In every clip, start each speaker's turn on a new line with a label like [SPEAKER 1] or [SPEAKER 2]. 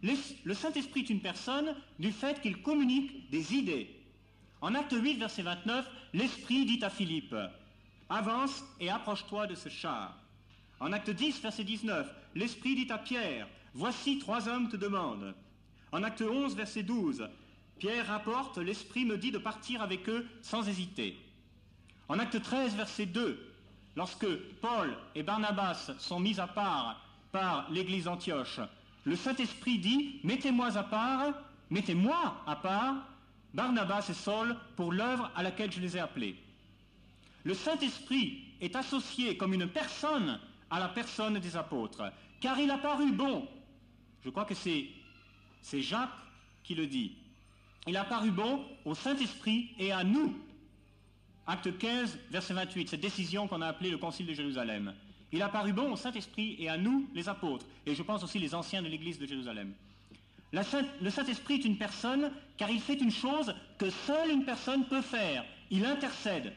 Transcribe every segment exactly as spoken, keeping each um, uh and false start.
[SPEAKER 1] Le Saint-Esprit est une personne du fait qu'il communique des idées. En acte huit, verset vingt-neuf, l'Esprit dit à Philippe, « Avance et approche-toi de ce char. » En acte dix, verset dix-neuf, l'Esprit dit à Pierre, « Voici trois hommes te demandent. » En acte onze, verset douze, Pierre rapporte, « L'Esprit me dit de partir avec eux sans hésiter. » En acte treize, verset deux, lorsque Paul et Barnabas sont mis à part par l'église d'Antioche, le Saint-Esprit dit « Mettez-moi à part, mettez-moi à part, Barnabas et Saul pour l'œuvre à laquelle je les ai appelés. » Le Saint-Esprit est associé comme une personne à la personne des apôtres, car il a paru bon. Je crois que c'est, c'est Jacques qui le dit. Il a paru bon au Saint-Esprit et à nous. Acte quinze, verset vingt-huit, cette décision qu'on a appelée le Concile de Jérusalem. Il a paru bon au Saint-Esprit et à nous, les apôtres, et je pense aussi les anciens de l'Église de Jérusalem. La Saint, le Saint-Esprit est une personne, car il fait une chose que seule une personne peut faire. Il intercède.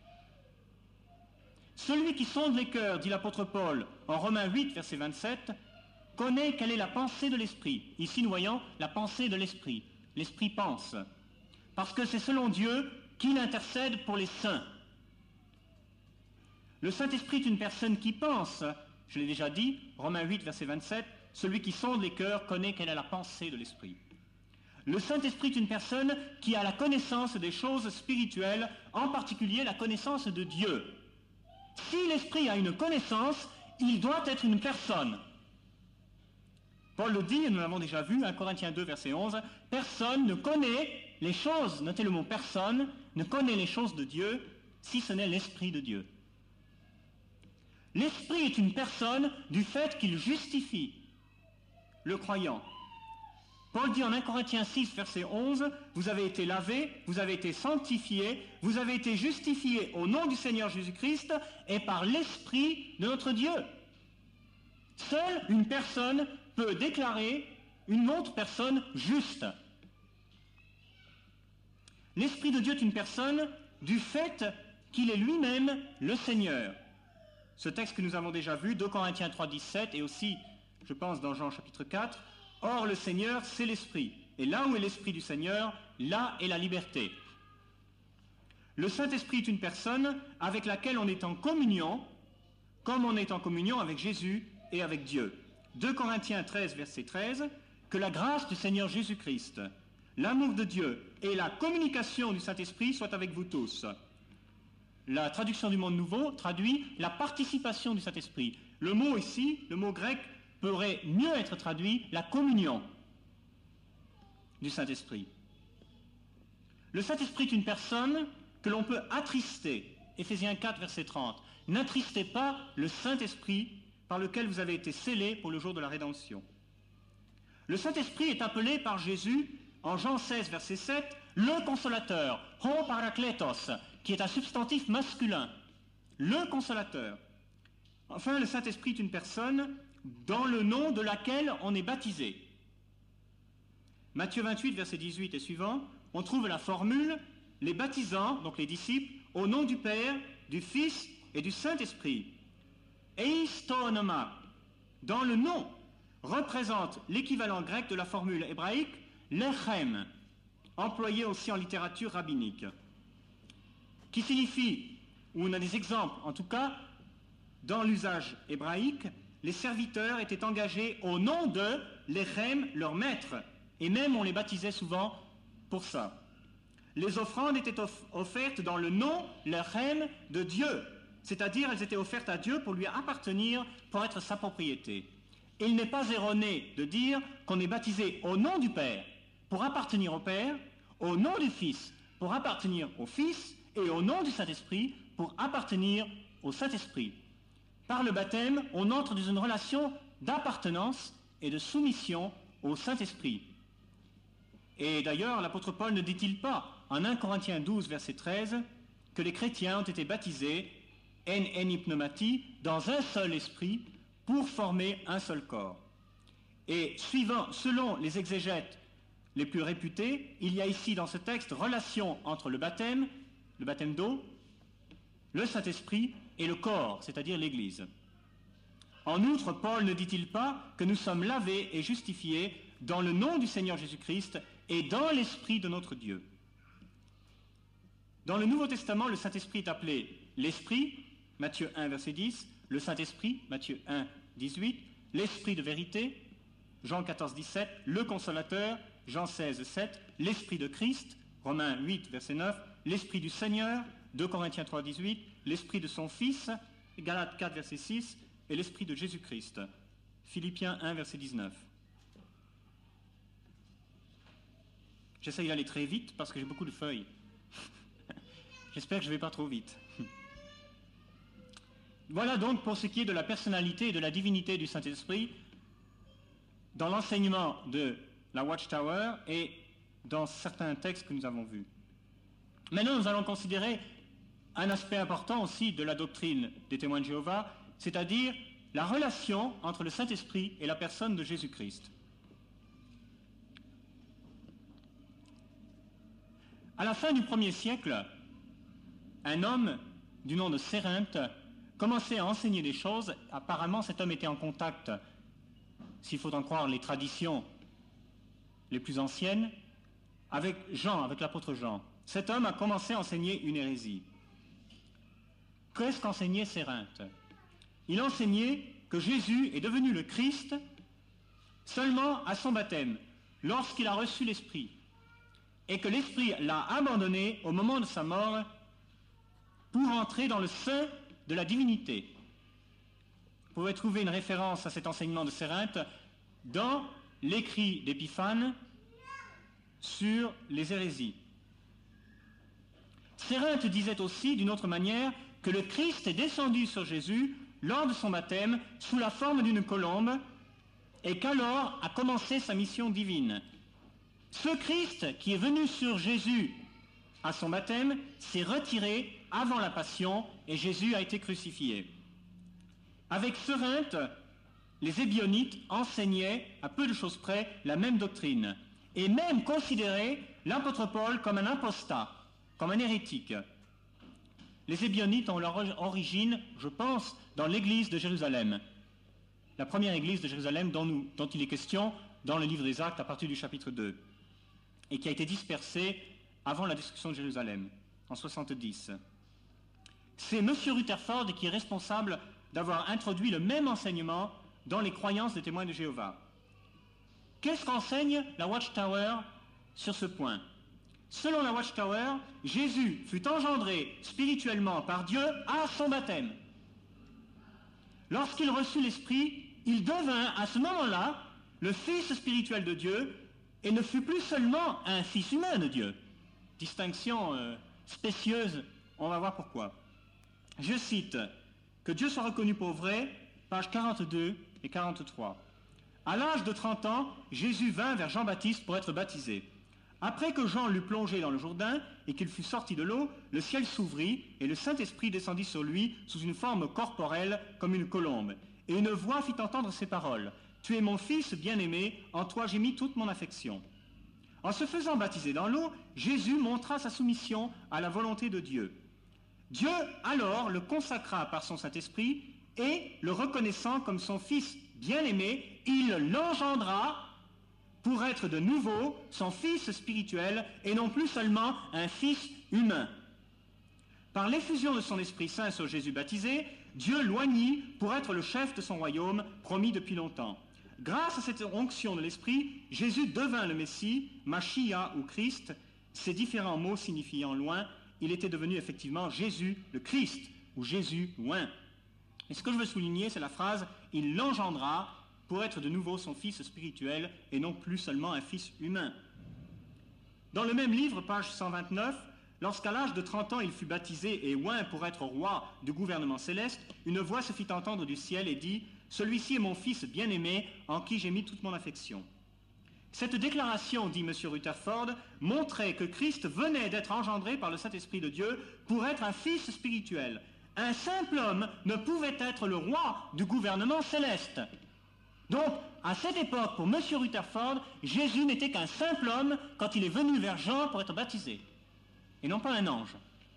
[SPEAKER 1] Celui qui sonde les cœurs, dit l'apôtre Paul, en Romains huit, verset vingt-sept, connaît quelle est la pensée de l'Esprit. Ici, nous voyons la pensée de l'Esprit. L'Esprit pense. Parce que c'est selon Dieu qu'il intercède pour les saints. Le Saint-Esprit est une personne qui pense. Je l'ai déjà dit, Romains huit, verset vingt-sept, celui qui sonde les cœurs connaît quelle est la pensée de l'Esprit. Le Saint-Esprit est une personne qui a la connaissance des choses spirituelles, en particulier la connaissance de Dieu. Si l'Esprit a une connaissance, il doit être une personne. Paul le dit, et nous l'avons déjà vu, un Corinthiens deux, verset onze, « Personne ne connaît les choses, notez le mot personne, ne connaît les choses de Dieu, si ce n'est l'Esprit de Dieu. » L'Esprit est une personne du fait qu'il justifie le croyant. Paul dit en un Corinthiens six, verset onze, « Vous avez été lavés, vous avez été sanctifiés, vous avez été justifiés au nom du Seigneur Jésus-Christ et par l'Esprit de notre Dieu. » Seule une personne peut déclarer une autre personne juste. L'Esprit de Dieu est une personne du fait qu'il est lui-même le Seigneur. Ce texte que nous avons déjà vu, deux Corinthiens trois, dix-sept, et aussi, je pense, dans Jean chapitre quatre, « Or le Seigneur, c'est l'Esprit, et là où est l'Esprit du Seigneur, là est la liberté. » Le Saint-Esprit est une personne avec laquelle on est en communion, comme on est en communion avec Jésus et avec Dieu. deux Corinthiens treize, verset treize, « Que la grâce du Seigneur Jésus-Christ, l'amour de Dieu et la communication du Saint-Esprit soient avec vous tous. » La traduction du Monde Nouveau traduit la participation du Saint-Esprit. Le mot ici, le mot grec, pourrait mieux être traduit la communion du Saint-Esprit. Le Saint-Esprit est une personne que l'on peut attrister. Éphésiens quatre, verset trente. « N'attristez pas le Saint-Esprit par lequel vous avez été scellés pour le jour de la rédemption. » Le Saint-Esprit est appelé par Jésus en Jean seize, verset sept, le consolateur, ho parakletos, qui est un substantif masculin, le consolateur. Enfin, le Saint-Esprit est une personne dans le nom de laquelle on est baptisé. Matthieu vingt-huit, verset dix-huit et suivant, on trouve la formule, les baptisants, donc les disciples, au nom du Père, du Fils et du Saint-Esprit. Eistonoma, dans le nom, représente l'équivalent grec de la formule hébraïque lechem, employé aussi en littérature rabbinique, qui signifie, ou on a des exemples en tout cas, dans l'usage hébraïque, les serviteurs étaient engagés au nom de lechem, leur maître, et même on les baptisait souvent pour ça. Les offrandes étaient off- offertes dans le nom lechem de Dieu, c'est-à-dire elles étaient offertes à Dieu pour lui appartenir, pour être sa propriété. Il n'est pas erroné de dire qu'on est baptisé au nom du Père pour appartenir au Père, au nom du Fils pour appartenir au Fils et au nom du Saint-Esprit pour appartenir au Saint-Esprit. Par le baptême, on entre dans une relation d'appartenance et de soumission au Saint-Esprit. Et d'ailleurs, l'apôtre Paul ne dit-il pas en un Corinthiens douze, verset treize, que les chrétiens ont été baptisés en eni pneumati, dans un seul esprit, pour former un seul corps. Et suivant, selon les exégètes les plus réputés, il y a ici dans ce texte relation entre le baptême, le baptême d'eau, le Saint-Esprit et le corps, c'est-à-dire l'Église. En outre, Paul ne dit-il pas que nous sommes lavés et justifiés dans le nom du Seigneur Jésus-Christ et dans l'Esprit de notre Dieu. Dans le Nouveau Testament, le Saint-Esprit est appelé l'Esprit, Matthieu un, verset dix, le Saint-Esprit, Matthieu un, dix-huit, l'Esprit de vérité, Jean quatorze, dix-sept, le Consolateur, Jean seize, sept, l'Esprit de Christ, Romains huit, verset neuf, l'Esprit du Seigneur, deux Corinthiens trois, dix-huit, l'Esprit de son Fils, Galates quatre, verset six, et l'Esprit de Jésus-Christ, Philippiens un, verset dix-neuf. J'essaye d'aller très vite parce que j'ai beaucoup de feuilles. J'espère que je ne vais pas trop vite. Voilà donc pour ce qui est de la personnalité et de la divinité du Saint-Esprit dans l'enseignement de la Watchtower et dans certains textes que nous avons vus. Maintenant, nous allons considérer un aspect important aussi de la doctrine des témoins de Jéhovah, c'est-à-dire la relation entre le Saint-Esprit et la personne de Jésus-Christ. À la fin du premier siècle, un homme du nom de Sérinthe commençait à enseigner des choses. Apparemment, cet homme était en contact, s'il faut en croire les traditions les plus anciennes, avec Jean, avec l'apôtre Jean. Cet homme a commencé à enseigner une hérésie. Qu'est-ce qu'enseignait Sérinthe? Il enseignait que Jésus est devenu le Christ seulement à son baptême, lorsqu'il a reçu l'Esprit, et que l'Esprit l'a abandonné au moment de sa mort pour entrer dans le sein de la divinité. Vous pouvez trouver une référence à cet enseignement de Sérinthe dans l'écrit d'Épiphane sur les hérésies. Sérinthe disait aussi, d'une autre manière, que le Christ est descendu sur Jésus lors de son baptême sous la forme d'une colombe et qu'alors a commencé sa mission divine. Ce Christ qui est venu sur Jésus à son baptême s'est retiré avant la passion et Jésus a été crucifié. Avec Sérinthe, les Ébionites enseignaient à peu de choses près la même doctrine et même considéraient l'apôtre Paul comme un apostat, comme un hérétique. Les Ébionites ont leur origine, je pense, dans l'église de Jérusalem, la première église de Jérusalem dont, nous, dont il est question dans le livre des Actes à partir du chapitre deux, et qui a été dispersée avant la destruction de Jérusalem, en soixante-dix. C'est M. Rutherford qui est responsable d'avoir introduit le même enseignement dans les croyances des témoins de Jéhovah. Qu'est-ce qu'enseigne la Watchtower sur ce point? Selon la Watchtower, Jésus fut engendré spirituellement par Dieu à son baptême. Lorsqu'il reçut l'Esprit, il devint à ce moment-là le Fils spirituel de Dieu et ne fut plus seulement un Fils humain de Dieu. Distinction euh, spécieuse, on va voir pourquoi. Je cite, « Que Dieu soit reconnu pour vrai », pages quarante-deux et quarante-trois. À l'âge de trente ans, Jésus vint vers Jean-Baptiste pour être baptisé. Après que Jean l'eut plongé dans le Jourdain et qu'il fut sorti de l'eau, le ciel s'ouvrit et le Saint-Esprit descendit sur lui sous une forme corporelle comme une colombe. Et une voix fit entendre ces paroles. « Tu es mon Fils bien-aimé, en toi j'ai mis toute mon affection. » En se faisant baptiser dans l'eau, Jésus montra sa soumission à la volonté de Dieu. Dieu alors le consacra par son Saint-Esprit et, le reconnaissant comme son Fils bien-aimé, il l'engendra pour être de nouveau son Fils spirituel et non plus seulement un Fils humain. Par l'effusion de son Esprit Saint sur Jésus baptisé, Dieu l'oignit pour être le chef de son royaume promis depuis longtemps. Grâce à cette onction de l'Esprit, Jésus devint le Messie, Machia ou Christ, ces différents mots signifiant loin. Il était devenu effectivement Jésus le Christ ou Jésus loin. Et ce que je veux souligner, c'est la phrase « Il l'engendra » pour être de nouveau son Fils spirituel et non plus seulement un Fils humain. Dans le même livre, page cent vingt-neuf, lorsqu'à l'âge de trente ans il fut baptisé et oint pour être roi du gouvernement céleste, une voix se fit entendre du ciel et dit « Celui-ci est mon Fils bien-aimé, en qui j'ai mis toute mon affection. » Cette déclaration, dit M. Rutherford, montrait que Christ venait d'être engendré par le Saint-Esprit de Dieu pour être un Fils spirituel. Un simple homme ne pouvait être le roi du gouvernement céleste. Donc, à cette époque, pour M. Rutherford, Jésus n'était qu'un simple homme quand il est venu vers Jean pour être baptisé, et non pas un ange.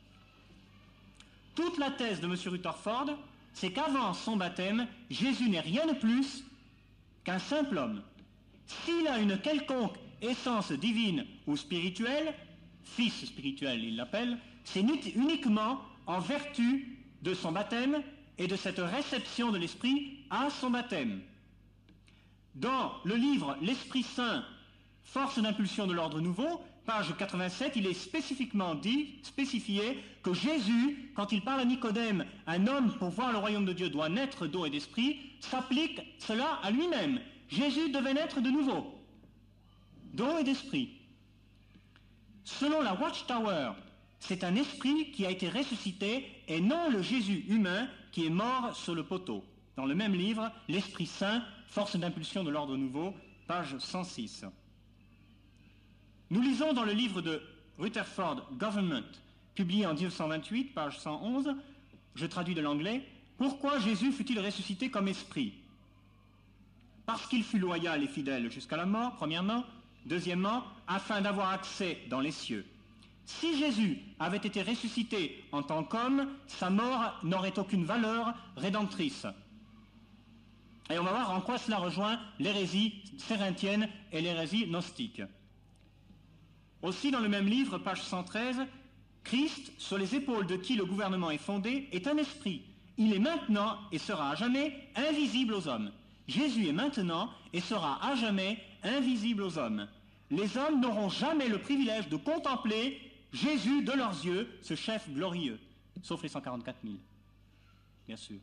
[SPEAKER 1] Toute la thèse de M. Rutherford, c'est qu'avant son baptême, Jésus n'est rien de plus qu'un simple homme. S'il a une quelconque essence divine ou spirituelle, fils spirituel il l'appelle, c'est uniquement en vertu de son baptême et de cette réception de l'Esprit à son baptême. Dans le livre L'Esprit Saint, force d'impulsion de l'ordre nouveau, page quatre-vingt-sept, il est spécifiquement dit, spécifié que Jésus, quand il parle à Nicodème, un homme pour voir le royaume de Dieu doit naître d'eau et d'esprit, s'applique cela à lui-même. Jésus devait naître de nouveau, d'eau et d'esprit. Selon la Watchtower, c'est un esprit qui a été ressuscité et non le Jésus humain qui est mort sur le poteau. Dans le même livre, L'Esprit Saint, force d'impulsion de l'ordre nouveau, page cent six. Nous lisons dans le livre de Rutherford, Government, publié en mille neuf cent vingt-huit, page cent onze, je traduis de l'anglais, « Pourquoi Jésus fut-il ressuscité comme esprit ?» Parce qu'il fut loyal et fidèle jusqu'à la mort, premièrement. Deuxièmement, afin d'avoir accès dans les cieux. Si Jésus avait été ressuscité en tant qu'homme, sa mort n'aurait aucune valeur rédemptrice. Et on va voir en quoi cela rejoint l'hérésie cérinthienne et l'hérésie gnostique. Aussi, dans le même livre, page cent treize, Christ, sur les épaules de qui le gouvernement est fondé, est un esprit. Il est maintenant et sera à jamais invisible aux hommes. Jésus est maintenant et sera à jamais invisible aux hommes. Les hommes n'auront jamais le privilège de contempler Jésus de leurs yeux, ce chef glorieux, sauf les cent quarante-quatre mille, bien sûr.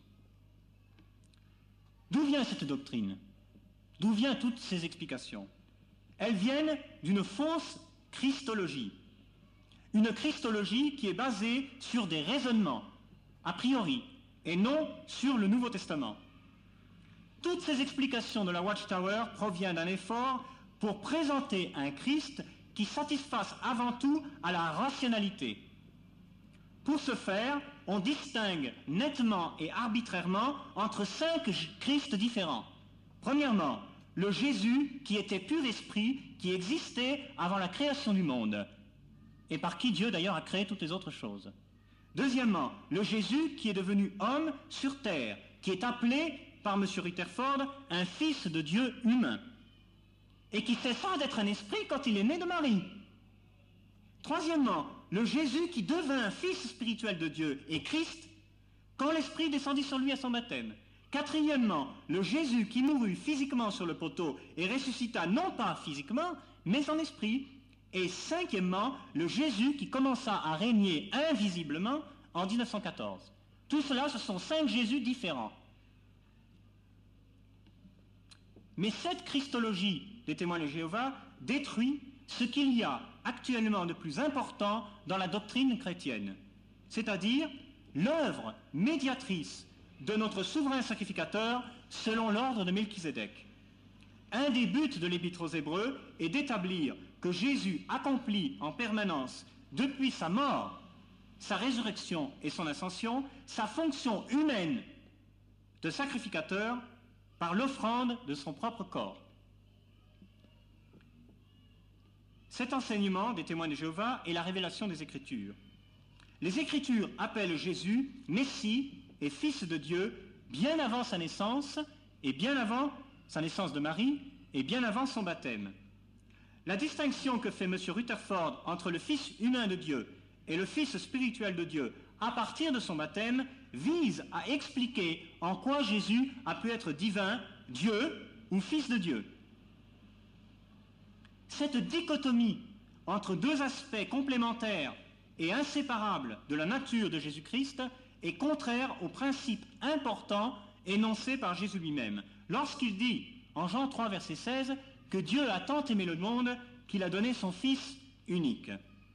[SPEAKER 1] D'où vient cette doctrine? D'où viennent toutes ces explications? Elles viennent d'une fausse christologie. Une christologie qui est basée sur des raisonnements, a priori, et non sur le Nouveau Testament. Toutes ces explications de la Watchtower proviennent d'un effort pour présenter un Christ qui satisfasse avant tout à la rationalité. Pour ce faire, on distingue nettement et arbitrairement entre cinq Christs différents. Premièrement, le Jésus qui était pur esprit, qui existait avant la création du monde, et par qui Dieu d'ailleurs a créé toutes les autres choses. Deuxièmement, le Jésus qui est devenu homme sur terre, qui est appelé par M. Rutherford un fils de Dieu humain, et qui cessa d'être un esprit quand il est né de Marie. Troisièmement, le Jésus qui devint fils spirituel de Dieu et Christ quand l'Esprit descendit sur lui à son baptême. Quatrièmement, le Jésus qui mourut physiquement sur le poteau et ressuscita non pas physiquement, mais en esprit. Et cinquièmement, le Jésus qui commença à régner invisiblement en mille neuf cent quatorze. Tout cela, ce sont cinq Jésus différents. Mais cette christologie des témoins de Jéhovah détruit ce qu'il y a actuellement de plus important dans la doctrine chrétienne, c'est-à-dire l'œuvre médiatrice de notre souverain sacrificateur selon l'ordre de Melchizedek. Un des buts de l'Épître aux Hébreux est d'établir que Jésus accomplit en permanence, depuis sa mort, sa résurrection et son ascension, sa fonction humaine de sacrificateur par l'offrande de son propre corps. Cet enseignement des témoins de Jéhovah est la révélation des Écritures. Les Écritures appellent Jésus Messie et Fils de Dieu bien avant sa naissance et bien avant sa naissance de Marie et bien avant son baptême. La distinction que fait M. Rutherford entre le Fils humain de Dieu et le Fils spirituel de Dieu à partir de son baptême vise à expliquer en quoi Jésus a pu être divin, Dieu ou Fils de Dieu. Cette dichotomie entre deux aspects complémentaires et inséparables de la nature de Jésus-Christ est contraire au principe important énoncé par Jésus lui-même, lorsqu'il dit, en Jean trois, verset seize, que Dieu a tant aimé le monde qu'il a donné son Fils unique.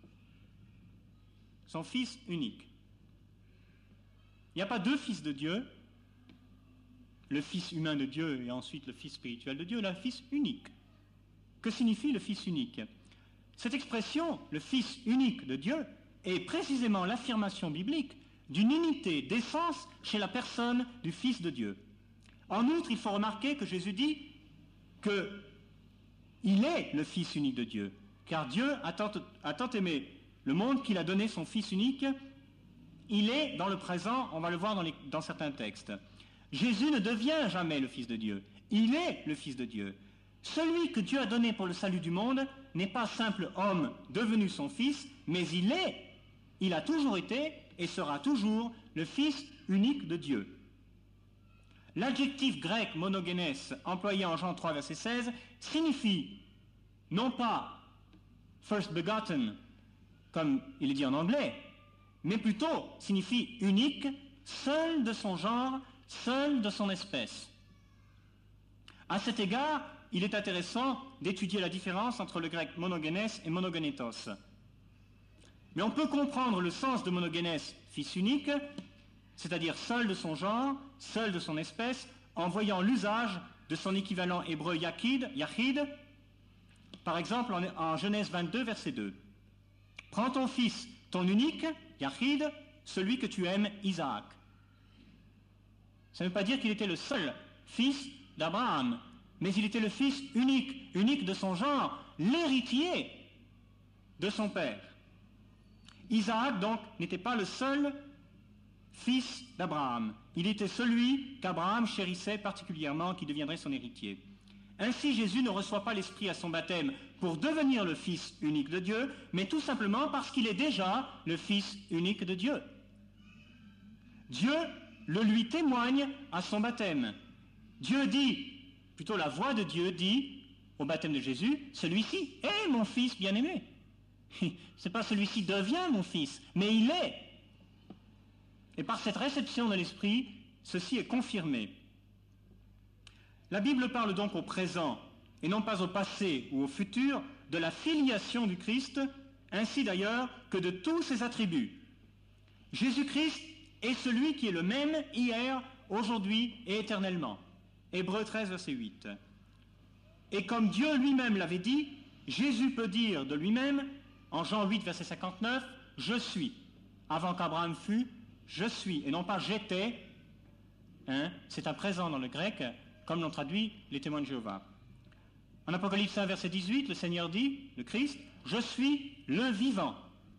[SPEAKER 1] Son Fils unique. Il n'y a pas deux Fils de Dieu, le Fils humain de Dieu et ensuite le Fils spirituel de Dieu, il a un Fils unique. Que signifie le Fils unique? Cette expression, le Fils unique de Dieu, est précisément l'affirmation biblique d'une unité d'essence chez la personne du Fils de Dieu. En outre, il faut remarquer que Jésus dit qu'il est le Fils unique de Dieu, car Dieu a tant, a tant aimé le monde qu'il a donné son Fils unique. Il est dans le présent, on va le voir dans, les, dans certains textes. Jésus ne devient jamais le Fils de Dieu, il est le Fils de Dieu. Celui que Dieu a donné pour le salut du monde n'est pas simple homme devenu son fils, mais il est, il a toujours été et sera toujours le Fils unique de Dieu. L'adjectif grec monogenes employé en Jean trois verset seize signifie non pas first begotten comme il est dit en anglais, mais plutôt signifie unique, seul de son genre, seul de son espèce. À cet égard, il est intéressant d'étudier la différence entre le grec monogenes et monogenetos. Mais on peut comprendre le sens de monogenes, fils unique, c'est-à-dire seul de son genre, seul de son espèce, en voyant l'usage de son équivalent hébreu yachid, yachid, par exemple en, en Genèse vingt-deux, verset deux. Prends ton fils, ton unique, yachid, celui que tu aimes, Isaac. Ça ne veut pas dire qu'il était le seul fils d'Abraham, mais il était le fils unique, unique de son genre, l'héritier de son père. Isaac, donc, n'était pas le seul fils d'Abraham. Il était celui qu'Abraham chérissait particulièrement, qui deviendrait son héritier. Ainsi, Jésus ne reçoit pas l'Esprit à son baptême pour devenir le Fils unique de Dieu, mais tout simplement parce qu'il est déjà le Fils unique de Dieu. Dieu le lui témoigne à son baptême. Dieu dit, plutôt la voix de Dieu dit au baptême de Jésus, celui-ci est mon Fils bien-aimé. C'est pas celui-ci devient mon Fils, mais il est. Et par cette réception de l'Esprit, ceci est confirmé. La Bible parle donc au présent, et non pas au passé ou au futur, de la filiation du Christ, ainsi d'ailleurs que de tous ses attributs. Jésus-Christ est celui qui est le même hier, aujourd'hui et éternellement. Hébreux treize, verset huit. Et comme Dieu lui-même l'avait dit, Jésus peut dire de lui-même, en Jean huit, verset cinquante-neuf, « Je suis ». Avant qu'Abraham fût, « Je suis », et non pas « j'étais ». Hein, c'est un présent dans le grec, comme l'ont traduit les témoins de Jéhovah. En Apocalypse un, verset dix-huit, le Seigneur dit, le Christ, « Je suis le vivant ».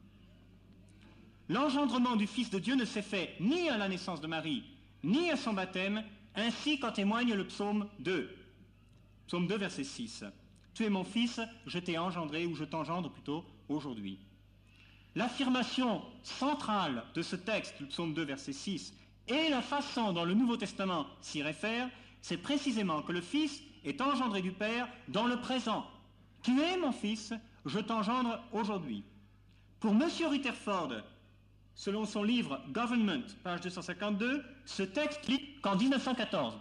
[SPEAKER 1] L'engendrement du Fils de Dieu ne s'est fait ni à la naissance de Marie, ni à son baptême, ainsi qu'en témoigne le psaume deux. Psaume deux, verset six. « Tu es mon Fils, je t'ai engendré, ou je t'engendre plutôt, aujourd'hui. » L'affirmation centrale de ce texte, le psaume deux, verset six, et la façon dont le Nouveau Testament s'y réfère, c'est précisément que le Fils est engendré du Père dans le présent. « Tu es mon Fils, je t'engendre aujourd'hui. » Pour M. Rutherford, selon son livre « Government », page deux cent cinquante-deux, ce texte lit qu'en mille neuf cent quatorze.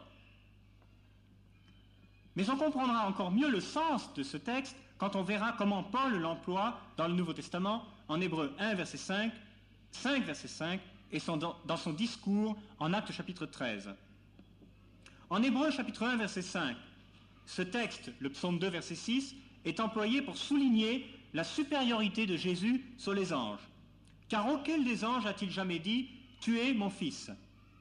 [SPEAKER 1] Mais on comprendra encore mieux le sens de ce texte quand on verra comment Paul l'emploie dans le Nouveau Testament, en Hébreux un, verset cinq, cinq, verset cinq, et son, dans son discours en Actes chapitre treize. En Hébreux chapitre un, verset cinq, ce texte, le psaume deux, verset six, est employé pour souligner la supériorité de Jésus sur les anges. Car auquel des anges a-t-il jamais dit « Tu es mon Fils » ?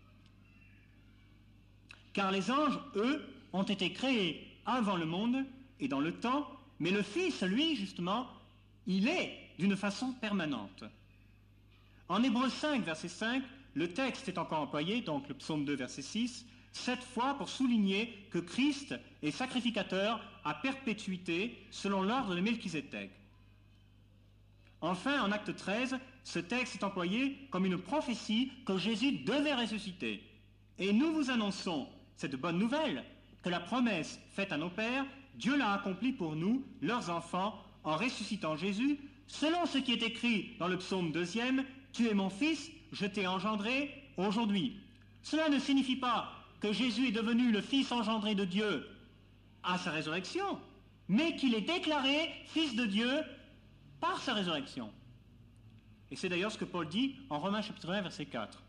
[SPEAKER 1] Car les anges, eux, ont été créés avant le monde et dans le temps, mais le Fils, lui, justement, il est d'une façon permanente. En Hébreux cinq, verset cinq, le texte est encore employé, donc le psaume deux, verset six, sept fois pour souligner que Christ est sacrificateur à perpétuité selon l'ordre de Melchizedek. Enfin, en Acte treize, ce texte est employé comme une prophétie que Jésus devait ressusciter. Et nous vous annonçons cette bonne nouvelle, que la promesse faite à nos pères, Dieu l'a accomplie pour nous, leurs enfants, en ressuscitant Jésus, selon ce qui est écrit dans le psaume deuxième, « Tu es mon Fils, je t'ai engendré aujourd'hui ». Cela ne signifie pas que Jésus est devenu le Fils engendré de Dieu à sa résurrection, mais qu'il est déclaré Fils de Dieu par sa résurrection. Et c'est d'ailleurs ce que Paul dit en Romains chapitre un, verset quatre.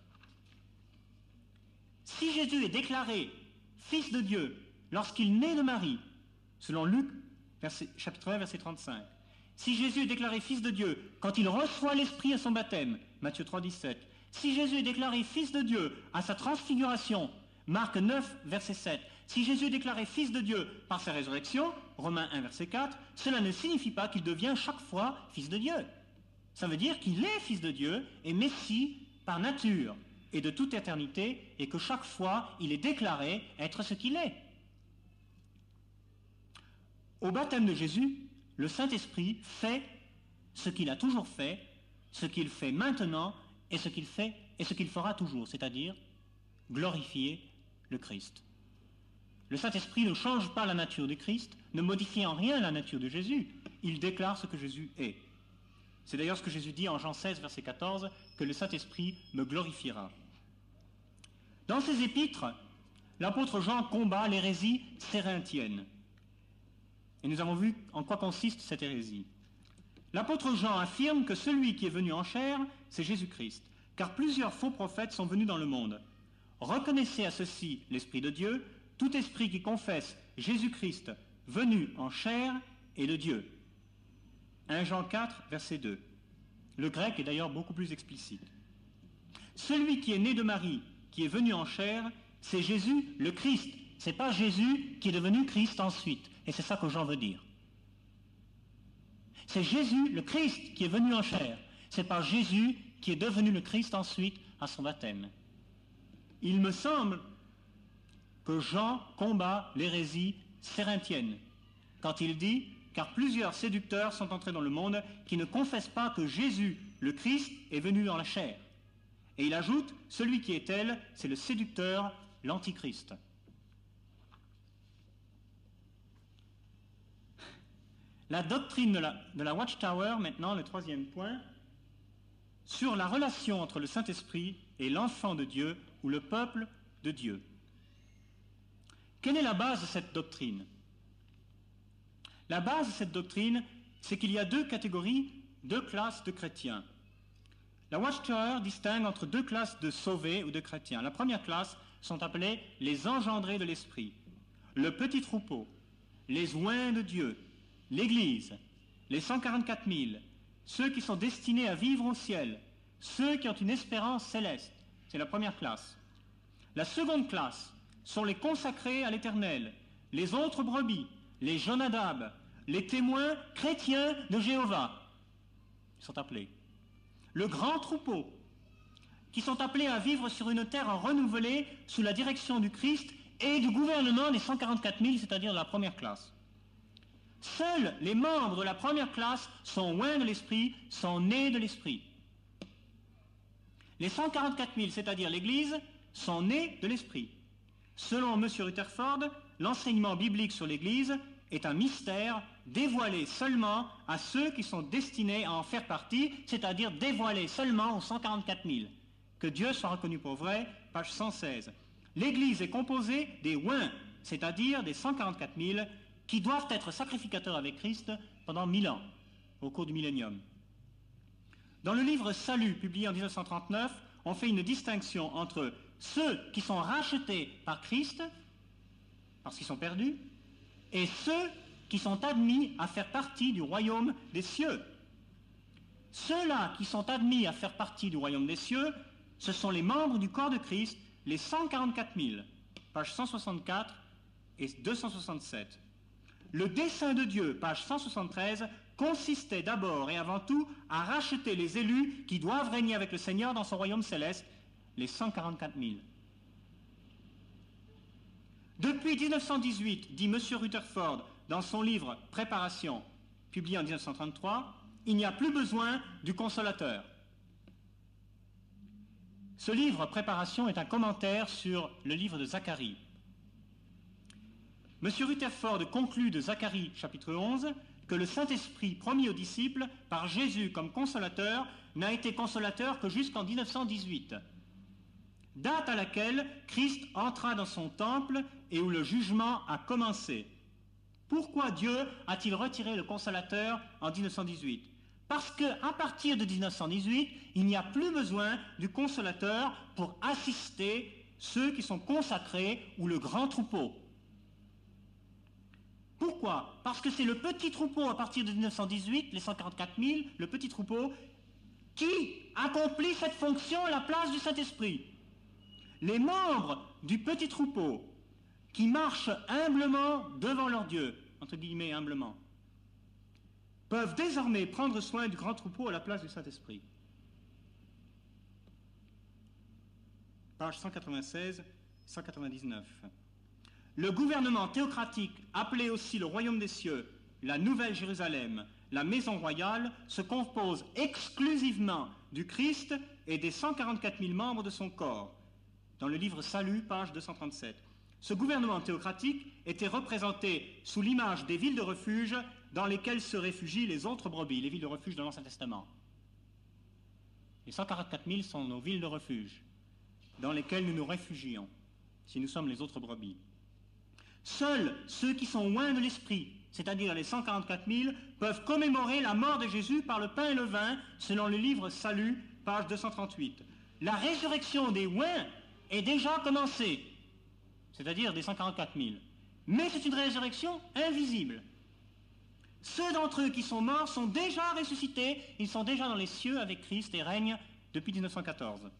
[SPEAKER 1] Si Jésus est déclaré Fils de Dieu lorsqu'il naît de Marie, selon Luc verset, chapitre un, verset trente-cinq, si Jésus est déclaré Fils de Dieu quand il reçoit l'Esprit à son baptême, Matthieu trois, dix-sept, si Jésus est déclaré Fils de Dieu à sa transfiguration, Marc neuf, verset sept, si Jésus est déclaré Fils de Dieu par sa résurrection, Romains un, verset quatre, cela ne signifie pas qu'il devient chaque fois Fils de Dieu. Ça veut dire qu'il est Fils de Dieu et Messie par nature et de toute éternité, et que chaque fois il est déclaré être ce qu'il est. Au baptême de Jésus, le Saint-Esprit fait ce qu'il a toujours fait, ce qu'il fait maintenant et ce qu'il fait et ce qu'il fera toujours, c'est-à-dire glorifier le Christ. Le Saint-Esprit ne change pas la nature du Christ, ne modifie en rien la nature de Jésus, il déclare ce que Jésus est. C'est d'ailleurs ce que Jésus dit en Jean seize, verset quatorze, que le Saint-Esprit me glorifiera. Dans ses épîtres, l'apôtre Jean combat l'hérésie cérinthienne. Et nous avons vu en quoi consiste cette hérésie. L'apôtre Jean affirme que celui qui est venu en chair, c'est Jésus-Christ, car plusieurs faux prophètes sont venus dans le monde. Reconnaissez à ceci l'Esprit de Dieu, tout esprit qui confesse Jésus-Christ venu en chair est de Dieu. premier Jean quatre, verset deux. Le grec est d'ailleurs beaucoup plus explicite. Celui qui est né de Marie, qui est venu en chair, c'est Jésus le Christ. Ce n'est pas Jésus qui est devenu Christ ensuite. Et c'est ça que Jean veut dire. C'est Jésus le Christ qui est venu en chair. Ce n'est pas Jésus qui est devenu le Christ ensuite à son baptême. Il me semble que Jean combat l'hérésie cérinthienne quand il dit « Car plusieurs séducteurs sont entrés dans le monde qui ne confessent pas que Jésus, le Christ, est venu dans la chair. » Et il ajoute « Celui qui est tel, c'est le séducteur, l'antichrist. » La doctrine de la, de la Watchtower, maintenant, le troisième point, sur la relation entre le Saint-Esprit et l'enfant de Dieu ou le peuple de Dieu. Quelle est la base de cette doctrine? La base de cette doctrine, c'est qu'il y a deux catégories, deux classes de chrétiens. La Watchtower distingue entre deux classes de sauvés ou de chrétiens. La première classe sont appelés les engendrés de l'Esprit, le petit troupeau, les oints de Dieu, l'Église, les cent quarante-quatre mille, ceux qui sont destinés à vivre au ciel, ceux qui ont une espérance céleste. C'est la première classe. La seconde classe sont les consacrés à l'Éternel, les autres brebis, les Jonadab, les témoins chrétiens de Jéhovah. Ils sont appelés. Le grand troupeau, qui sont appelés à vivre sur une terre renouvelée sous la direction du Christ et du gouvernement des cent quarante-quatre mille, c'est-à-dire de la première classe. Seuls les membres de la première classe sont oints de l'Esprit, sont nés de l'Esprit. Les cent quarante-quatre mille, c'est-à-dire l'Église, sont nés de l'Esprit. Selon M. Rutherford, l'enseignement biblique sur l'Église est un mystère dévoilé seulement à ceux qui sont destinés à en faire partie, c'est-à-dire dévoilé seulement aux cent quarante-quatre mille. Que Dieu soit reconnu pour vrai, page cent seize. L'Église est composée des oints, c'est-à-dire des cent quarante-quatre mille, qui doivent être sacrificateurs avec Christ pendant mille ans, au cours du millénium. Dans le livre Salut, publié en mille neuf cent trente-neuf, on fait une distinction entre ceux qui sont rachetés par Christ, parce qu'ils sont perdus, et ceux qui sont admis à faire partie du royaume des cieux. Ceux-là qui sont admis à faire partie du royaume des cieux, ce sont les membres du corps de Christ, les cent quarante-quatre mille, pages cent soixante-quatre et deux cent soixante-sept. Le dessein de Dieu, page cent soixante-treize, consistait d'abord et avant tout à racheter les élus qui doivent régner avec le Seigneur dans son royaume céleste, les cent quarante-quatre mille. Depuis mille neuf cent dix-huit, dit M. Rutherford dans son livre « Préparation », publié en mille neuf cent trente-trois, il n'y a plus besoin du consolateur. Ce livre « Préparation » est un commentaire sur le livre de Zacharie. M. Rutherford conclut de Zacharie, chapitre onze, que le Saint-Esprit promis aux disciples par Jésus comme consolateur n'a été consolateur que jusqu'en mille neuf cent dix-huit, date à laquelle Christ entra dans son temple et où le jugement a commencé. Pourquoi Dieu a-t-il retiré le consolateur en mille neuf cent dix-huit? Parce qu'à partir de mille neuf cent dix-huit, il n'y a plus besoin du consolateur pour assister ceux qui sont consacrés ou le grand troupeau. Pourquoi? Parce que c'est le petit troupeau à partir de mille neuf cent dix-huit, les cent quarante-quatre mille, le petit troupeau, qui accomplit cette fonction à la place du Saint-Esprit. Les membres du petit troupeau qui marchent humblement devant leur Dieu, entre guillemets humblement, peuvent désormais prendre soin du grand troupeau à la place du Saint-Esprit. Page cent quatre-vingt-seize cent quatre-vingt-dix-neuf. le gouvernement théocratique, appelé aussi le royaume des cieux, la Nouvelle Jérusalem, la maison royale, se compose exclusivement du Christ et des cent quarante-quatre mille membres de son corps. Dans le livre Salut, page deux cent trente-sept. Ce gouvernement théocratique était représenté sous l'image des villes de refuge dans lesquelles se réfugient les autres brebis, les villes de refuge de l'Ancien Testament. Les cent quarante-quatre mille sont nos villes de refuge, dans lesquelles nous nous réfugions, si nous sommes les autres brebis. Seuls ceux qui sont loin de l'esprit, c'est-à-dire les cent quarante-quatre mille, peuvent commémorer la mort de Jésus par le pain et le vin, selon le livre Salut, page deux cent trente-huit. La résurrection des ouins est déjà commencée, c'est-à-dire des cent quarante-quatre mille. Mais c'est une résurrection invisible. Ceux d'entre eux qui sont morts sont déjà ressuscités, ils sont déjà dans les cieux avec Christ et règnent depuis mille neuf cent quatorze.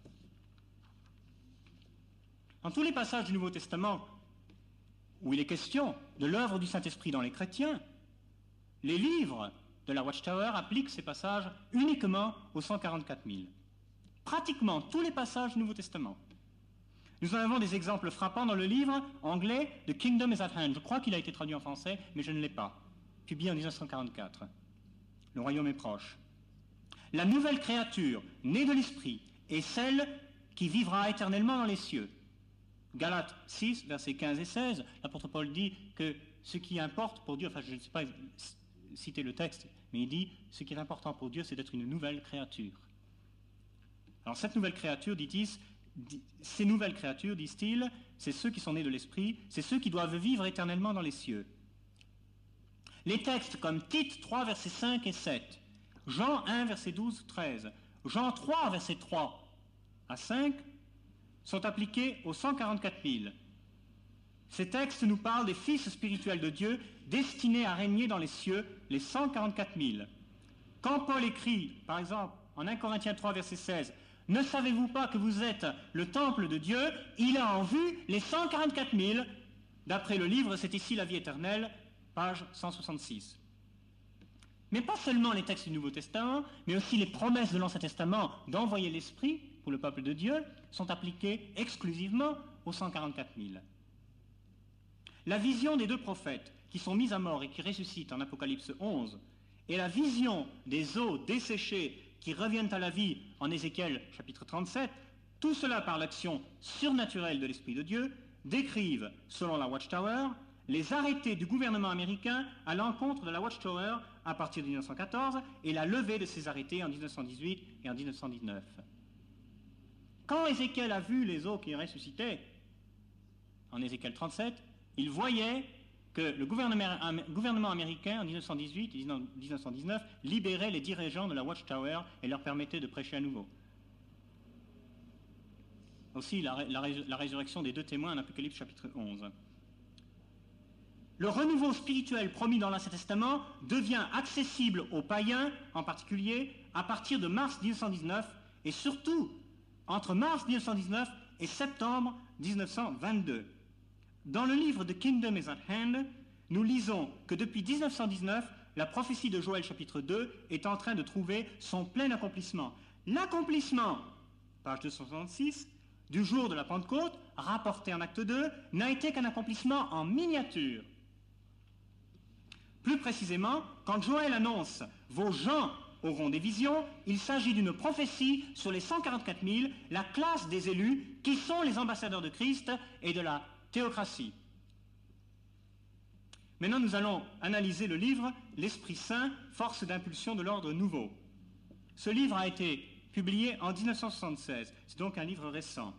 [SPEAKER 1] Dans tous les passages du Nouveau Testament où il est question de l'œuvre du Saint-Esprit dans les chrétiens, les livres de la Watchtower appliquent ces passages uniquement aux cent quarante-quatre mille. Pratiquement tous les passages du Nouveau Testament. Nous en avons des exemples frappants dans le livre anglais « The Kingdom is at hand ». Je crois qu'il a été traduit en français, mais je ne l'ai pas. Publié en mille neuf cent quarante-quatre. Le royaume est proche. La nouvelle créature, née de l'Esprit, est celle qui vivra éternellement dans les cieux. Galates six, versets quinze et seize, l'apôtre Paul dit que ce qui importe pour Dieu, enfin je ne sais pas citer le texte, mais il dit ce qui est important pour Dieu, c'est d'être une nouvelle créature. Alors cette nouvelle créature, dit-il, ces nouvelles créatures, disent-ils, c'est ceux qui sont nés de l'Esprit, c'est ceux qui doivent vivre éternellement dans les cieux. Les textes comme Tite trois, versets cinq et sept, Jean un, versets douze, treize, Jean trois, versets trois à cinq, sont appliqués aux cent quarante-quatre mille. Ces textes nous parlent des fils spirituels de Dieu destinés à régner dans les cieux, les cent quarante-quatre mille. Quand Paul écrit, par exemple, en un Corinthiens trois, verset seize, « Ne savez-vous pas que vous êtes le temple de Dieu ?» Il a en vue les cent quarante-quatre mille. D'après le livre « C'est ici la vie éternelle », page cent soixante-six. Mais pas seulement les textes du Nouveau Testament, mais aussi les promesses de l'Ancien Testament d'envoyer l'Esprit pour le peuple de Dieu sont appliquées exclusivement aux cent quarante-quatre mille. La vision des deux prophètes qui sont mis à mort et qui ressuscitent en Apocalypse onze, et la vision des eaux desséchées qui reviennent à la vie en Ézéchiel chapitre trente-sept, tout cela par l'action surnaturelle de l'Esprit de Dieu, décrivent, selon la Watchtower, les arrêtés du gouvernement américain à l'encontre de la Watchtower à partir de mille neuf cent quatorze et la levée de ces arrêtés en mille neuf cent dix-huit et en mille neuf cent dix-neuf. Quand Ézéchiel a vu les eaux qui ressuscitaient, en Ézéchiel trente-sept, il voyait que le gouvernement, gouvernement américain en mille neuf cent dix-huit et mille neuf cent dix-neuf libérait les dirigeants de la Watchtower et leur permettait de prêcher à nouveau. Aussi la, la, la résurrection des deux témoins en Apocalypse chapitre onze. Le renouveau spirituel promis dans l'Ancien Testament devient accessible aux païens, en particulier, à partir de mars mille neuf cent dix-neuf, et surtout entre mars mille neuf cent dix-neuf et septembre mille neuf cent vingt-deux. Dans le livre The Kingdom is at Hand, nous lisons que depuis mille neuf cent dix-neuf, la prophétie de Joël chapitre deux est en train de trouver son plein accomplissement. L'accomplissement, page deux cent soixante-six, du jour de la Pentecôte, rapporté en acte deux, n'a été qu'un accomplissement en miniature. Plus précisément, quand Joël annonce « Vos gens auront des visions », il s'agit d'une prophétie sur les cent quarante-quatre mille, la classe des élus, qui sont les ambassadeurs de Christ et de la théocratie. Maintenant, nous allons analyser le livre « L'Esprit Saint, force d'impulsion de l'ordre nouveau ». Ce livre a été publié en mille neuf cent soixante-seize, c'est donc un livre récent.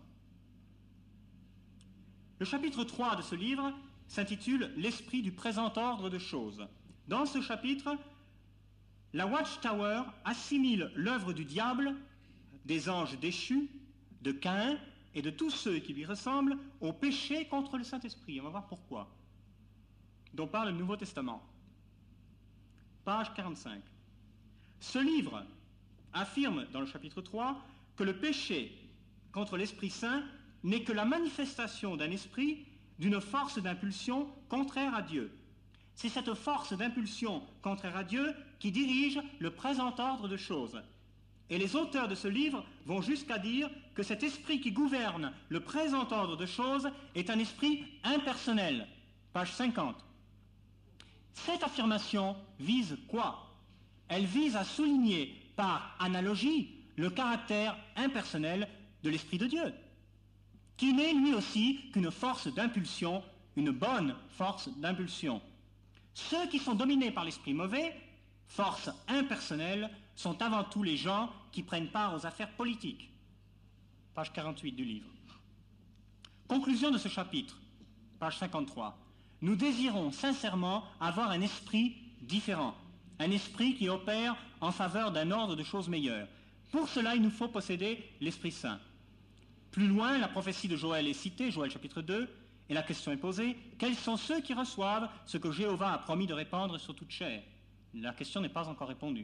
[SPEAKER 1] Le chapitre trois de ce livre s'intitule « L'esprit du présent ordre de choses ». Dans ce chapitre, la Watchtower assimile l'œuvre du diable, des anges déchus, de Caïn et de tous ceux qui lui ressemblent au péché contre le Saint-Esprit. On va voir pourquoi. Dont parle le Nouveau Testament. Page quarante-cinq. Ce livre affirme dans le chapitre trois que le péché contre l'Esprit Saint n'est que la manifestation d'un esprit, d'une force d'impulsion contraire à Dieu. C'est cette force d'impulsion contraire à Dieu qui dirige le présent ordre de choses. Et les auteurs de ce livre vont jusqu'à dire que cet esprit qui gouverne le présent ordre de choses est un esprit impersonnel. Page cinquante. Cette affirmation vise quoi? Elle vise à souligner par analogie le caractère impersonnel de l'Esprit de Dieu, qui n'est lui aussi qu'une force d'impulsion, une bonne force d'impulsion. Ceux qui sont dominés par l'esprit mauvais, force impersonnelle, sont avant tout les gens qui prennent part aux affaires politiques. Page quarante-huit du livre. Conclusion de ce chapitre, page cinquante-trois. Nous désirons sincèrement avoir un esprit différent, un esprit qui opère en faveur d'un ordre de choses meilleures. Pour cela, il nous faut posséder l'Esprit Saint. Plus loin, la prophétie de Joël est citée, Joël chapitre deux, et la question est posée, quels sont ceux qui reçoivent ce que Jéhovah a promis de répandre sur toute chair? La question n'est pas encore répondue.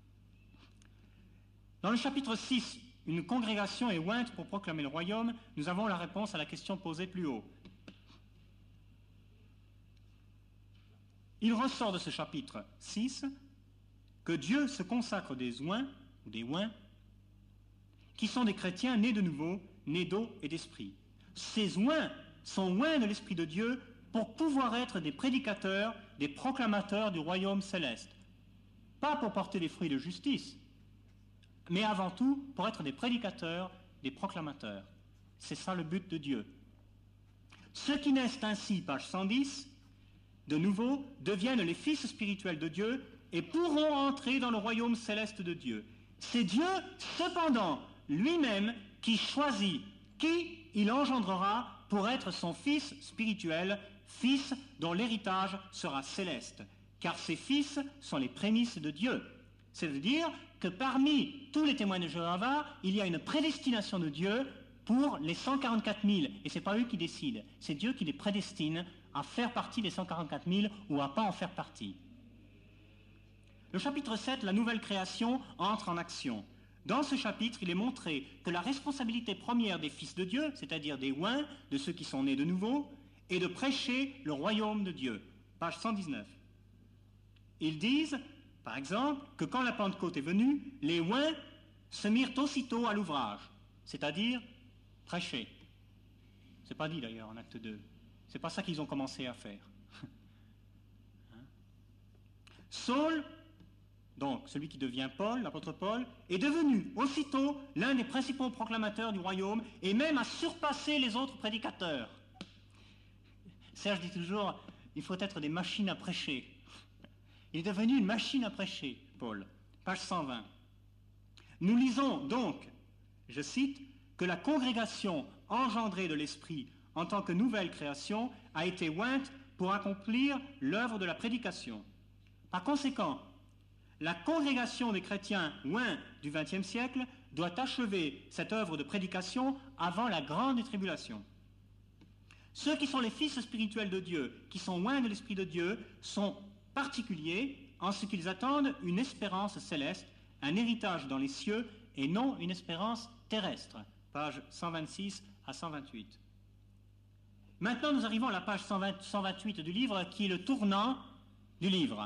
[SPEAKER 1] Dans le chapitre six, une congrégation est ointe pour proclamer le royaume, nous avons la réponse à la question posée plus haut. Il ressort de ce chapitre six que Dieu se consacre des oints, ou des oints, qui sont des chrétiens nés de nouveau, nés d'eau et d'esprit. Ces oints sont oints de l'Esprit de Dieu pour pouvoir être des prédicateurs, des proclamateurs du royaume céleste. Pas pour porter des fruits de justice, mais avant tout pour être des prédicateurs, des proclamateurs. C'est ça le but de Dieu. Ceux qui naissent ainsi, page cent dix, de nouveau, deviennent les fils spirituels de Dieu et pourront entrer dans le royaume céleste de Dieu. C'est Dieu, cependant, lui-même, qui choisit qui il engendrera pour être son fils spirituel, fils dont l'héritage sera céleste. Car ces fils sont les prémices de Dieu. C'est-à-dire que parmi tous les témoins de Jéhovah, il y a une prédestination de Dieu pour les cent quarante-quatre mille. Et ce n'est pas eux qui décident, c'est Dieu qui les prédestine à faire partie des cent quarante-quatre mille ou à pas en faire partie. Le chapitre sept, la nouvelle création, entre en action. Dans ce chapitre, il est montré que la responsabilité première des fils de Dieu, c'est-à-dire des oints, de ceux qui sont nés de nouveau, est de prêcher le royaume de Dieu. Page cent dix-neuf. Ils disent, par exemple, que quand la Pentecôte est venue, les oints se mirent aussitôt à l'ouvrage, c'est-à-dire prêcher. C'est pas dit d'ailleurs en acte deux. C'est pas ça qu'ils ont commencé à faire. Hein? Saul, donc celui qui devient Paul, l'apôtre Paul, est devenu aussitôt l'un des principaux proclamateurs du royaume et même a surpassé les autres prédicateurs. Serge dit toujours, il faut être des machines à prêcher. Il est devenu une machine à prêcher, Paul. Page cent vingt. Nous lisons donc, je cite, que la congrégation engendrée de l'Esprit en tant que nouvelle création a été ointe pour accomplir l'œuvre de la prédication. Par conséquent, la congrégation des chrétiens oints du vingtième siècle doit achever cette œuvre de prédication avant la grande tribulation. Ceux qui sont les fils spirituels de Dieu, qui sont oints de l'Esprit de Dieu, sont particuliers en ce qu'ils attendent une espérance céleste, un héritage dans les cieux et non une espérance terrestre. Page cent vingt-six à cent vingt-huit. Maintenant, nous arrivons à la page cent vingt, cent vingt-huit du livre, qui est le tournant du livre.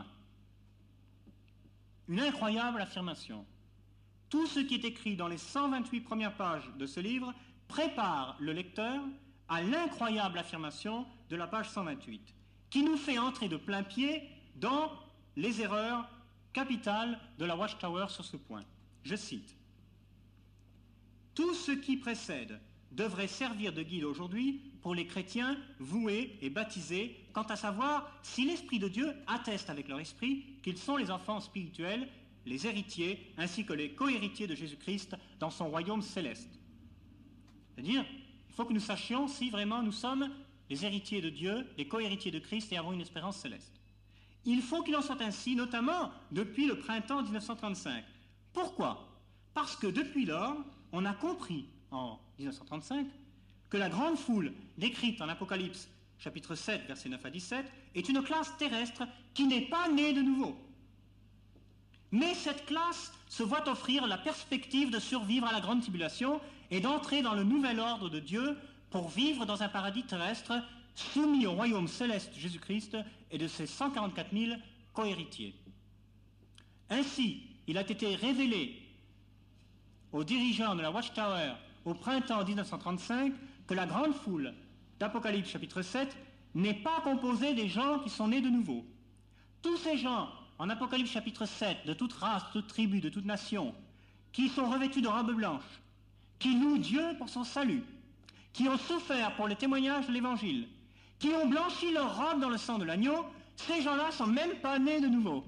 [SPEAKER 1] Une incroyable affirmation. Tout ce qui est écrit dans les cent vingt-huit premières pages de ce livre prépare le lecteur à l'incroyable affirmation de la page cent vingt-huit, qui nous fait entrer de plein pied dans les erreurs capitales de la Watchtower sur ce point. Je cite. Tout ce qui précède devrait servir de guide aujourd'hui pour les chrétiens voués et baptisés, quant à savoir si l'Esprit de Dieu atteste avec leur esprit qu'ils sont les enfants spirituels, les héritiers, ainsi que les co-héritiers de Jésus-Christ dans son royaume céleste. C'est-à-dire, il faut que nous sachions si vraiment nous sommes les héritiers de Dieu, les co-héritiers de Christ et avons une espérance céleste. Il faut qu'il en soit ainsi, notamment depuis le printemps mille neuf cent trente-cinq. Pourquoi? Parce que depuis lors, on a compris en mille neuf cent trente-cinq que la grande foule décrite en Apocalypse chapitre sept, versets neuf à dix-sept, est une classe terrestre qui n'est pas née de nouveau. Mais cette classe se voit offrir la perspective de survivre à la grande tribulation et d'entrer dans le nouvel ordre de Dieu pour vivre dans un paradis terrestre soumis au royaume céleste de Jésus-Christ et de ses cent quarante-quatre mille co-héritiers. Ainsi, il a été révélé aux dirigeants de la Watchtower au printemps mille neuf cent trente-cinq que la grande foule d'Apocalypse chapitre sept n'est pas composée des gens qui sont nés de nouveau. Tous ces gens, en Apocalypse chapitre sept, de toute race, de toute tribu, de toute nation, qui sont revêtus de robes blanches, qui louent Dieu pour son salut, qui ont souffert pour le témoignage de l'Évangile, qui ont blanchi leurs robes dans le sang de l'agneau, ces gens-là ne sont même pas nés de nouveau.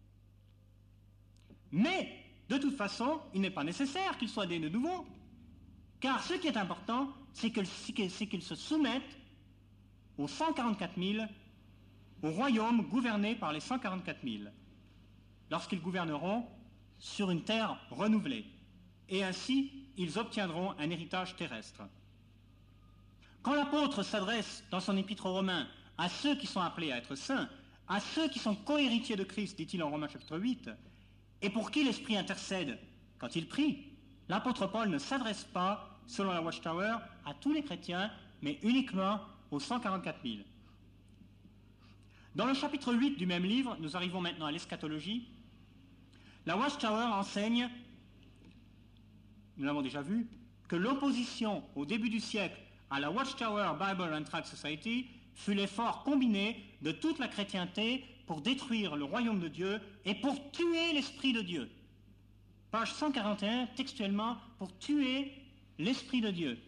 [SPEAKER 1] Mais, de toute façon, il n'est pas nécessaire qu'ils soient nés de nouveau, car ce qui est important, c'est que- c'est qu'ils se soumettent aux cent quarante-quatre mille, au royaume gouverné par les cent quarante-quatre mille, lorsqu'ils gouverneront sur une terre renouvelée. Et ainsi, ils obtiendront un héritage terrestre. Quand l'apôtre s'adresse dans son épître aux Romains à ceux qui sont appelés à être saints, à ceux qui sont co-héritiers de Christ, dit-il en Romains chapitre huit, et pour qui l'Esprit intercède quand il prie, l'apôtre Paul ne s'adresse pas, selon la Watchtower, à tous les chrétiens, mais uniquement aux cent quarante-quatre mille. Dans le chapitre huit du même livre, nous arrivons maintenant à l'eschatologie, la Watchtower enseigne, nous l'avons déjà vu, que l'opposition au début du siècle à la Watchtower Bible and Tract Society fut l'effort combiné de toute la chrétienté pour détruire le royaume de Dieu et pour tuer l'Esprit de Dieu. Page cent quarante et un, textuellement, pour tuer l'Esprit de Dieu.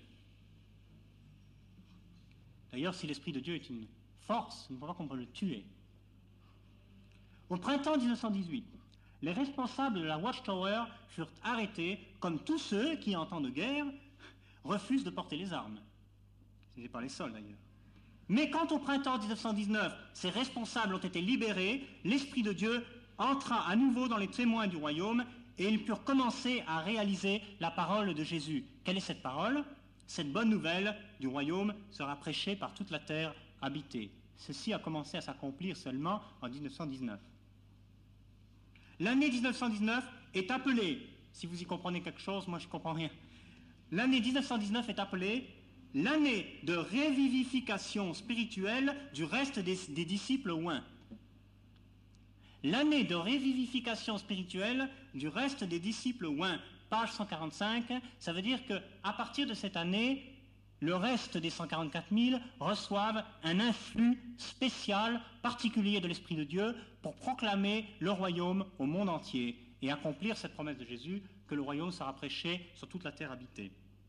[SPEAKER 1] D'ailleurs, si l'Esprit de Dieu est une force, nous ne pouvons pas qu'on peut le tuer. Au printemps mille neuf cent dix-huit, les responsables de la Watchtower furent arrêtés, comme tous ceux qui, en temps de guerre, refusent de porter les armes. Ce n'est pas les seuls, d'ailleurs. Mais quand au printemps mille neuf cent dix-neuf, ces responsables ont été libérés, l'Esprit de Dieu entra à nouveau dans les témoins du royaume et ils purent commencer à réaliser la parole de Jésus. Quelle est cette parole? Cette bonne nouvelle du royaume sera prêchée par toute la terre habitée. Ceci a commencé à s'accomplir seulement en mille neuf cent dix-neuf. L'année mille neuf cent dix-neuf est appelée, si vous y comprenez quelque chose, moi je ne comprends rien, l'année mille neuf cent dix-neuf est appelée l'année de révivification spirituelle du reste des, des disciples oints. L'année de révivification spirituelle du reste des disciples oints, page cent quarante-cinq, ça veut dire qu'à partir de cette année, le reste des cent quarante-quatre mille reçoivent un influx spécial, particulier de l'Esprit de Dieu pour proclamer le royaume au monde entier et accomplir cette promesse de Jésus que le royaume sera prêché sur toute la terre habitée.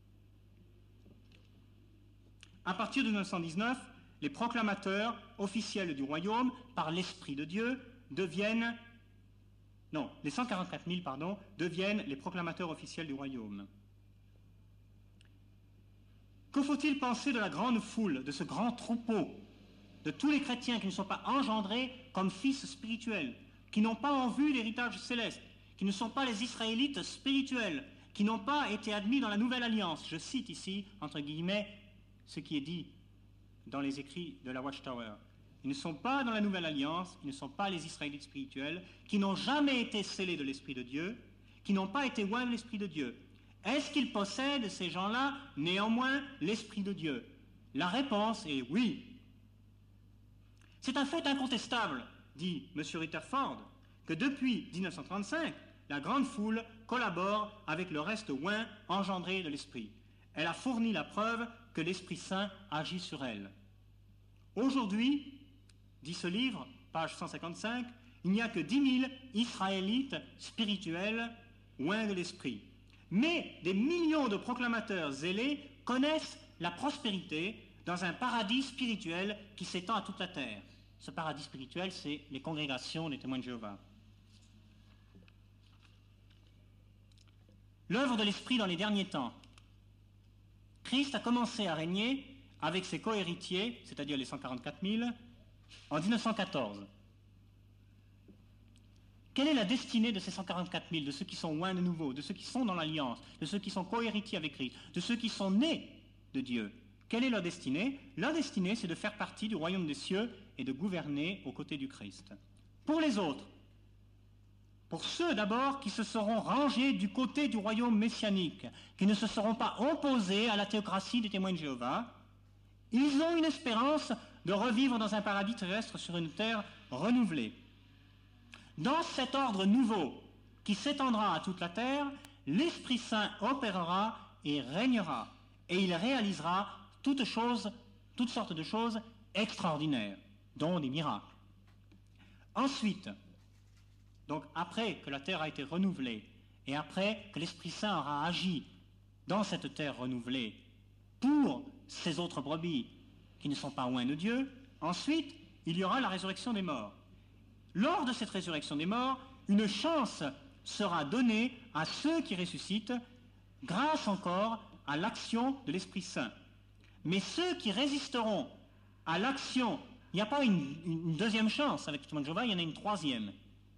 [SPEAKER 1] À partir de mille neuf cent dix-neuf, les proclamateurs officiels du royaume, par l'Esprit de Dieu, deviennent, non, les cent quarante-quatre mille, pardon, deviennent les proclamateurs officiels du royaume. Que faut-il penser de la grande foule, de ce grand troupeau, de tous les chrétiens qui ne sont pas engendrés comme fils spirituels, qui n'ont pas en vue l'héritage céleste, qui ne sont pas les Israélites spirituels, qui n'ont pas été admis dans la nouvelle alliance? Je cite ici, entre guillemets, ce qui est dit dans les écrits de la Watchtower. Ils ne sont pas dans la nouvelle alliance, ils ne sont pas les Israélites spirituels, qui n'ont jamais été scellés de l'Esprit de Dieu, qui n'ont pas été oints de l'Esprit de Dieu. Est-ce qu'ils possèdent, ces gens-là, néanmoins, l'Esprit de Dieu? La réponse est oui. C'est un fait incontestable, dit M. Rutherford, que depuis mille neuf cent trente-cinq, la grande foule collabore avec le reste oint engendré de l'Esprit. Elle a fourni la preuve que l'Esprit Saint agit sur elle. Aujourd'hui, dit ce livre, page cent cinquante-cinq, il n'y a que dix mille Israélites spirituels oints de l'Esprit. Mais des millions de proclamateurs zélés connaissent la prospérité dans un paradis spirituel qui s'étend à toute la terre. Ce paradis spirituel, c'est les congrégations des témoins de Jéhovah. L'œuvre de l'Esprit dans les derniers temps. Christ a commencé à régner avec ses co-héritiers, c'est-à-dire les cent quarante-quatre mille, en mille neuf cent quatorze. Quelle est la destinée de ces cent quarante-quatre mille, de ceux qui sont oints de nouveau, de ceux qui sont dans l'alliance, de ceux qui sont co-héritiers avec Christ, de ceux qui sont nés de Dieu? Quelle est leur destinée? Leur destinée, c'est de faire partie du royaume des cieux et de gouverner aux côtés du Christ. Pour les autres, pour ceux d'abord qui se seront rangés du côté du royaume messianique, qui ne se seront pas opposés à la théocratie des témoins de Jéhovah, ils ont une espérance de revivre dans un paradis terrestre sur une terre renouvelée. Dans cet ordre nouveau qui s'étendra à toute la terre, l'Esprit Saint opérera et régnera, et il réalisera toutes choses, toutes sortes de choses extraordinaires, dont des miracles. Ensuite, donc après que la terre a été renouvelée, et après que l'Esprit Saint aura agi dans cette terre renouvelée pour ces autres brebis qui ne sont pas loin de Dieu, ensuite, il y aura la résurrection des morts. Lors de cette résurrection des morts, une chance sera donnée à ceux qui ressuscitent grâce encore à l'action de l'Esprit Saint. Mais ceux qui résisteront à l'action, il n'y a pas une, une deuxième chance avec le témoin de Jéhovah, il y en a une troisième.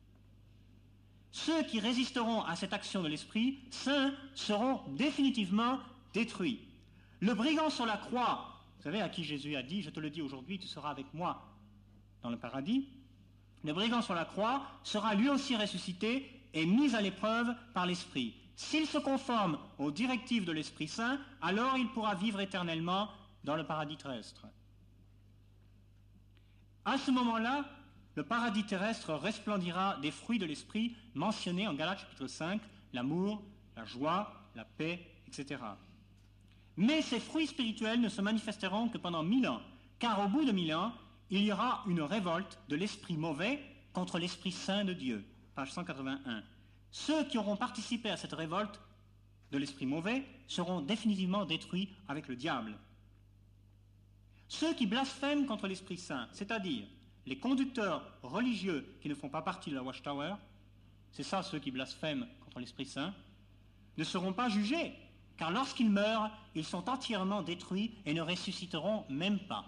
[SPEAKER 1] Ceux qui résisteront à cette action de l'Esprit Saint seront définitivement détruits. Le brigand sur la croix, vous savez à qui Jésus a dit, je te le dis aujourd'hui, tu seras avec moi dans le paradis. Le brigand sur la croix sera lui aussi ressuscité et mis à l'épreuve par l'Esprit. S'il se conforme aux directives de l'Esprit Saint, alors il pourra vivre éternellement dans le paradis terrestre. À ce moment-là, le paradis terrestre resplendira des fruits de l'Esprit mentionnés en Galates chapitre cinq, l'amour, la joie, la paix, et cetera. Mais ces fruits spirituels ne se manifesteront que pendant mille ans, car au bout de mille ans, il y aura une révolte de l'esprit mauvais contre l'Esprit Saint de Dieu. Page cent quatre-vingt-un. Ceux qui auront participé à cette révolte de l'esprit mauvais seront définitivement détruits avec le diable. Ceux qui blasphèment contre l'Esprit Saint, c'est-à-dire les conducteurs religieux qui ne font pas partie de la Watchtower, c'est ça ceux qui blasphèment contre l'Esprit Saint, ne seront pas jugés, car lorsqu'ils meurent, ils sont entièrement détruits et ne ressusciteront même pas.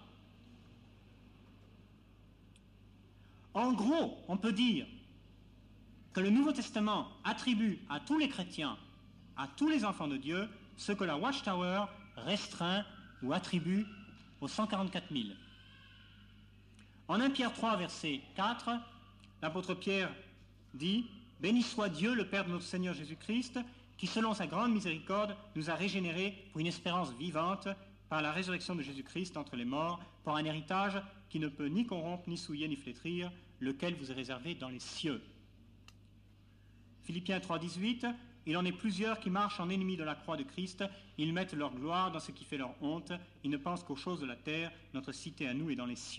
[SPEAKER 1] En gros, on peut dire que le Nouveau Testament attribue à tous les chrétiens, à tous les enfants de Dieu, ce que la Watchtower restreint ou attribue aux cent quarante-quatre mille. En premier Pierre trois, verset quatre, l'apôtre Pierre dit « Béni soit Dieu, le Père de notre Seigneur Jésus-Christ, qui, selon sa grande miséricorde, nous a régénérés pour une espérance vivante par la résurrection de Jésus-Christ entre les morts, pour un héritage qui ne peut ni corrompre, ni souiller, ni flétrir, lequel vous est réservé dans les cieux. » Philippiens trois, dix-huit, « Il en est plusieurs qui marchent en ennemis de la croix de Christ, ils mettent leur gloire dans ce qui fait leur honte, ils ne pensent qu'aux choses de la terre, notre cité à nous est dans les cieux. »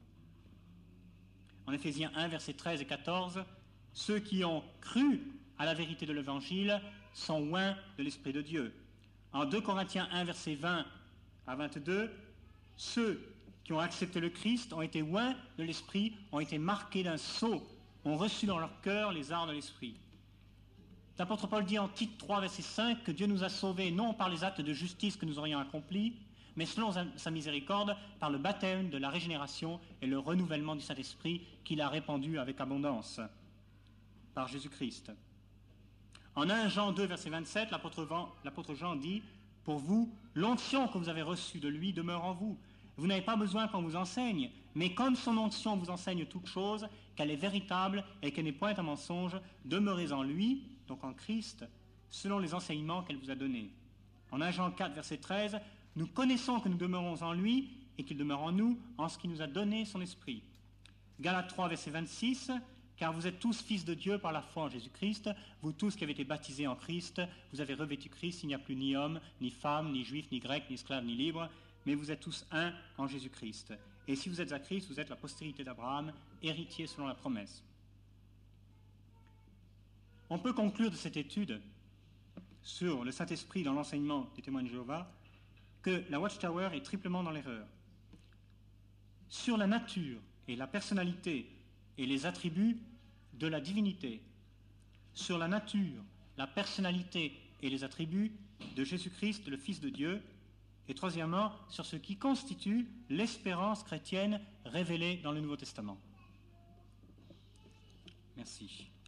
[SPEAKER 1] En Éphésiens un, versets treize et quatorze, « Ceux qui ont cru à la vérité de l'Évangile sont oints de l'Esprit de Dieu. » En deux Corinthiens un, versets vingt à vingt-deux, « Ceux qui ont accepté le Christ ont été oints de l'Esprit, ont été marqués d'un sceau, ont reçu dans leur cœur les arts de l'Esprit. » L'apôtre Paul dit en Tite trois, verset cinq, que Dieu nous a sauvés non par les actes de justice que nous aurions accomplis, mais selon sa miséricorde, par le baptême de la régénération et le renouvellement du Saint-Esprit qu'il a répandu avec abondance par Jésus-Christ. En premier Jean deux, verset vingt-sept, l'apôtre Jean dit « Pour vous, l'onction que vous avez reçue de lui demeure en vous. Vous n'avez pas besoin qu'on vous enseigne, mais comme son onction vous enseigne toute chose, qu'elle est véritable et qu'elle n'est point un mensonge, demeurez en lui, donc en Christ, selon les enseignements qu'elle vous a donnés. » En premier Jean quatre, verset treize, « Nous connaissons que nous demeurons en lui et qu'il demeure en nous en ce qu'il nous a donné son esprit. » Galates trois, verset vingt-six, « Car vous êtes tous fils de Dieu par la foi en Jésus-Christ, vous tous qui avez été baptisés en Christ, vous avez revêtu Christ, il n'y a plus ni homme, ni femme, ni juif, ni grec, ni esclave, ni libre, mais vous êtes tous un en Jésus-Christ. Et si vous êtes à Christ, vous êtes la postérité d'Abraham, héritier selon la promesse. » On peut conclure de cette étude sur le Saint-Esprit dans l'enseignement des témoins de Jéhovah que la Watchtower est triplement dans l'erreur. Sur la nature et la personnalité et les attributs de la divinité, sur la nature, la personnalité et les attributs de Jésus-Christ, le Fils de Dieu, et troisièmement, sur ce qui constitue l'espérance chrétienne révélée dans le Nouveau Testament. Merci.